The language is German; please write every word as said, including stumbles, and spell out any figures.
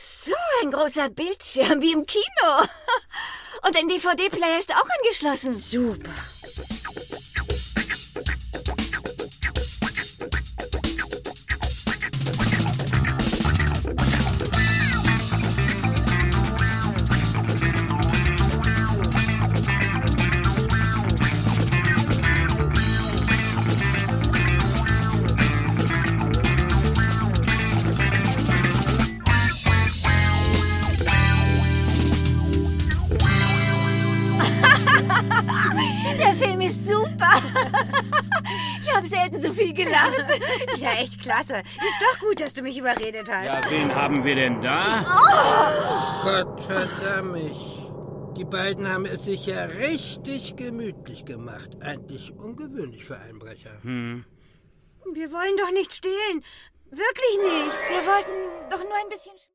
So ein großer Bildschirm wie im Kino. Und ein D V D-Player ist auch angeschlossen. Super. Der Film ist super. Ich habe selten so viel gelacht. Ja, echt klasse. Ist doch gut, dass du mich überredet hast. Ja, wen haben wir denn da? Oh. Gott verdammt mich. Die beiden haben es sich ja richtig gemütlich gemacht. Eigentlich ungewöhnlich für Einbrecher. Hm. Wir wollen doch nicht stehlen. Wirklich nicht. Wir wollten doch nur ein bisschen...